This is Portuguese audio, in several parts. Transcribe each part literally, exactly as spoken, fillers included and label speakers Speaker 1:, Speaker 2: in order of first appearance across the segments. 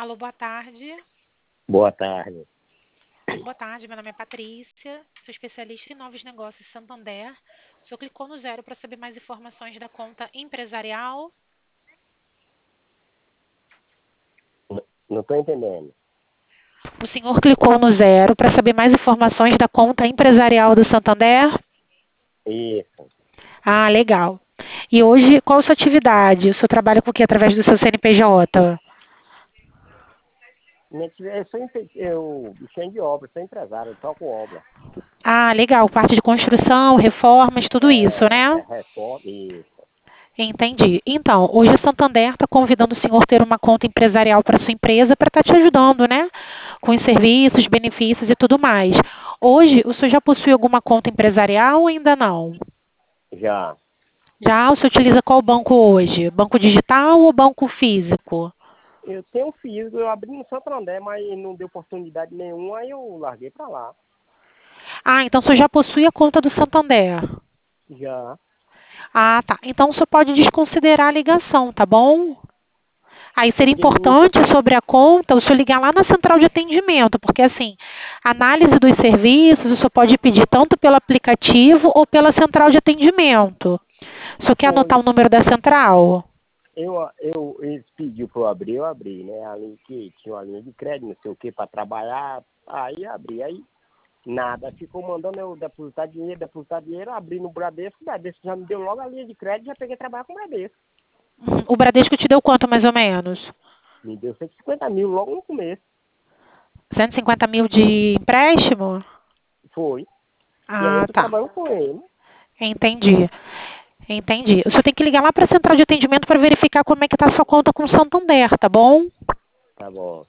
Speaker 1: Alô, boa tarde.
Speaker 2: Boa tarde.
Speaker 1: Boa tarde, meu nome é Patrícia, sou especialista em novos negócios Santander. O senhor clicou no zero para saber mais informações da conta empresarial.
Speaker 2: N- Não estou entendendo.
Speaker 1: O senhor clicou no zero para saber mais informações da conta empresarial do Santander?
Speaker 2: Isso.
Speaker 1: Ah, legal. E hoje, qual a sua atividade? O senhor trabalha com o que através do seu C N P J?
Speaker 2: Minha atividade- Eu sou empre- eu, bichinho de obra, sou empresário, eu toco obra.
Speaker 1: Ah, legal. Parte de construção, reformas, tudo isso,
Speaker 2: É, é
Speaker 1: né?
Speaker 2: reforma, isso.
Speaker 1: Entendi. Então, hoje a Santander está convidando o senhor a ter uma conta empresarial para sua empresa para estar te ajudando, né? Com os serviços, benefícios e tudo mais. Hoje, o senhor já possui alguma conta empresarial ou ainda não?
Speaker 2: Já.
Speaker 1: Já? O senhor utiliza qual banco hoje? Banco digital ou banco físico?
Speaker 2: Eu tenho um físico, eu abri no Santander, mas não deu oportunidade nenhuma, aí eu larguei pra lá.
Speaker 1: Ah, então o senhor já possui a conta do Santander.
Speaker 2: Já.
Speaker 1: Ah, tá. Então o senhor pode desconsiderar a ligação, tá bom? Aí seria
Speaker 2: Porque não.
Speaker 1: importante sobre a conta o senhor ligar lá na central de atendimento, porque assim, análise dos serviços o senhor pode pedir tanto pelo aplicativo ou pela central de atendimento. O senhor quer anotar
Speaker 2: Foi.
Speaker 1: o número da central?
Speaker 2: Eu, eu, eles pediu pra eu abrir, eu abri, né? A linha que tinha uma linha de crédito, não sei o que, pra trabalhar. Aí abri. Aí nada, ficou mandando eu depositar dinheiro, depositar dinheiro, abri no Bradesco, o Bradesco já me deu logo a linha de crédito, já peguei trabalhar com o Bradesco.
Speaker 1: Uhum. O Bradesco te deu quanto mais ou menos?
Speaker 2: Me deu cento e cinquenta mil logo no começo.
Speaker 1: cento e cinquenta mil de empréstimo?
Speaker 2: Foi. E aí eu
Speaker 1: Ah,
Speaker 2: tô
Speaker 1: tá.
Speaker 2: trabalhando com ele.
Speaker 1: Entendi. Entendi. O senhor tem que ligar lá para a central de atendimento para verificar como é que está a sua conta com o Santander, tá bom?
Speaker 2: Tá bom.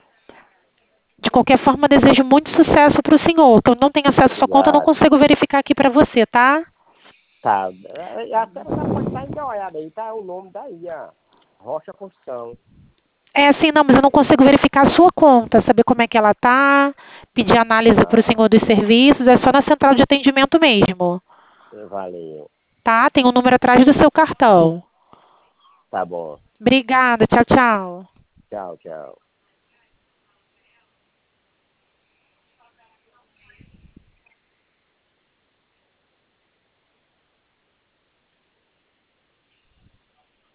Speaker 1: De qualquer forma, desejo muito sucesso para o senhor. Que eu não tenho acesso à sua conta, eu não
Speaker 2: Obrigado.
Speaker 1: consigo verificar aqui para você, tá?
Speaker 2: Tá. É, A senhora já pode estar uma olhada aí, tá? O nome daí, a Rocha Construção.
Speaker 1: É assim, não, mas eu não consigo verificar a sua conta, saber como é que ela tá, pedir análise para o
Speaker 2: Ah,
Speaker 1: senhor dos serviços, é só na central de atendimento mesmo,
Speaker 2: valeu.
Speaker 1: tá? Tem um número atrás do seu cartão.
Speaker 2: Tá bom.
Speaker 1: Obrigada, tchau, tchau.
Speaker 2: Tchau, tchau.